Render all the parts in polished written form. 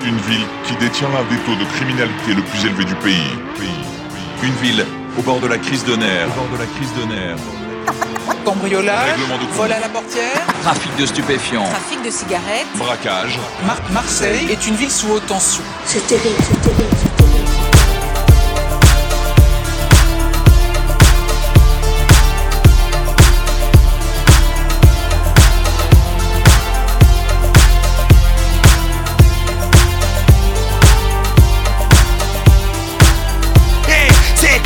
une ville qui détient l'un des taux de criminalité le plus élevé du pays. Une ville au bord de la crise de nerfs. Cambriolage, Règlement de compte. vol à la portière, Trafic de stupéfiants. Trafic de cigarettes. Braquage. Marseille est une ville sous haute tension. C'est terrible, c'est terrible, c'est terrible. C'est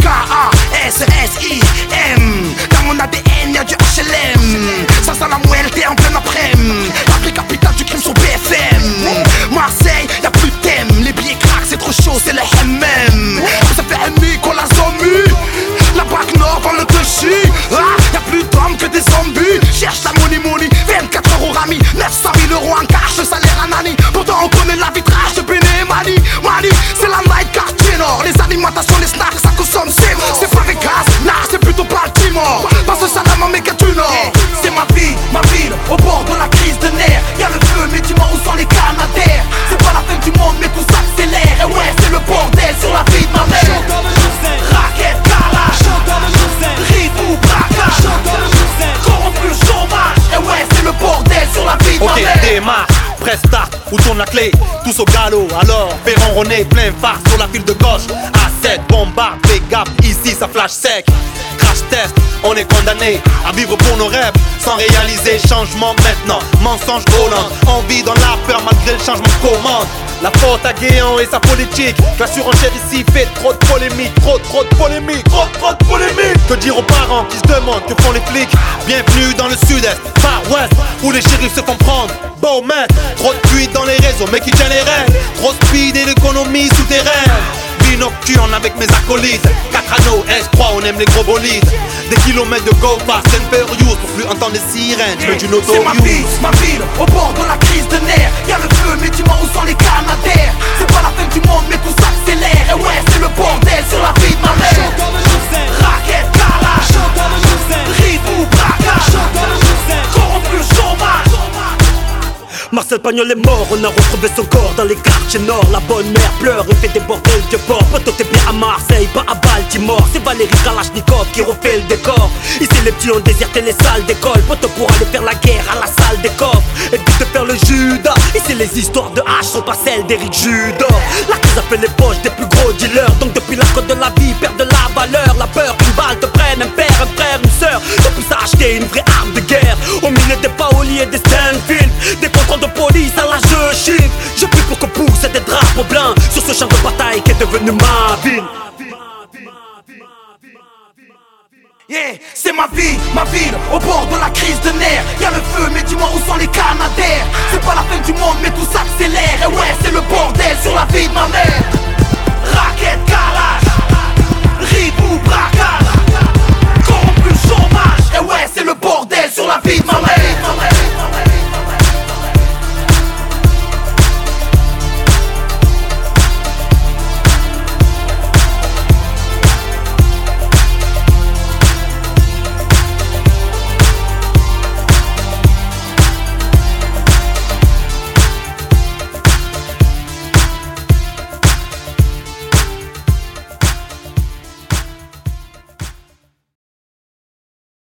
K-A-S-S-I-M. Dans mon ADN y'a du HLM. Ça sent la muerte en plein après-midi. La vraie capitale du crime sur BFM. Marseille, y'a plus de thème. Les billets craquent, c'est trop chaud, c'est le MM. Ça fait un mi qu'on l'a zombie. La Braque Nord vend le dessus. Y'a plus d'hommes que des zombies. Cherche la money, 24 € rami, 900 000 € en cash, le salaire à Nani. Pourtant on connaît l'arbitrage de Béné et Mali. C'est la night quartier nord. Les alimentations, les snacks, ça consomme, c'est mort. C'est pas Vegas, nah, c'est plutôt Baltimore. Parce que ça n'a méga du nord. C'est ma vie, ma ville, au bord de la crise de nerfs. Y'a le feu, mais dis-moi où sont les canadaires. C'est pas la fin du monde, mais tout s'accélère. Et ouais, c'est le bordel sur la vie de ma mère. Raquette, calage, rythme ou braquage. Corrompu, chômage. Et ouais, c'est le bordel sur la vie de ma mère. Ok, démarre, presse start, où tourne la clé? Tous au galop, alors Perron René, plein phare sur la file de gauche. A7, bombarde, fais gaffe, ici ça flash sec. Crash test, on est condamné à vivre pour nos rêves sans réaliser changement maintenant. Mensonge Hollande, on vit dans la peur malgré le changement de commande. La faute à Guéant et sa politique. La surenchère ici fait trop de polémique. Trop de polémique. Que dire aux parents qui se demandent que font les flics? Bienvenue dans le sud-est, far west, où les shérifs se font prendre. Beau maître, trop de fuites dans les réseaux, mais qui tient les rênes. Trop speed et l'économie souterraine. Vie nocturne avec mes acolytes. 4 anneaux, S3, on aime les gros bolides. Des kilomètres de go fast and furious pour plus entendre les sirènes. Je veux du auto. C'est ma ville, au bord de la crise de nerfs. Y'a le feu, mais dis-moi où sont les canadaires. C'est pas la fin du monde, mais tout s'accélère. Et ouais, c'est le bordel sur la vie de ma mère. Raquette, calage, rythme ou braquage. Corrompu, chômage. Marcel Pagnol est mort, on a retrouvé son corps dans les quartiers nord. La bonne mère pleure et fait des bordels de bord. Poto t'es bien à Marseille, pas à Baltimore. C'est Valérie Kalachnikov qui refait le décor. Ici les petits ont déserté les salles d'école. Poto pour aller faire la guerre à la salle des coffres. Et puis te faire le Judas. Ici les histoires de H sont pas celles d'Éric Judor. La crise a fait les poches des plus gros dealers. Donc depuis la côte de la vie perd de la valeur. La peur qu'une balle te prenne un père, un frère, une sœur. Depuis ça acheter une vraie arme de guerre. Au milieu des Paoli et des Stanfield. Des contrôles de police à l'âge de chiffre. Je prie pour que poussent des drapeaux blancs sur ce champ de bataille qui est devenu ma ville. Yeah, c'est ma ville, au bord de la crise de nerfs. Y'a le feu, mais dis-moi où sont les canadaires. C'est pas la fin du monde, mais tout s'accélère. Et ouais, c'est le bordel sur la vie de ma mère. Raquette, calage, rythme ou braquage.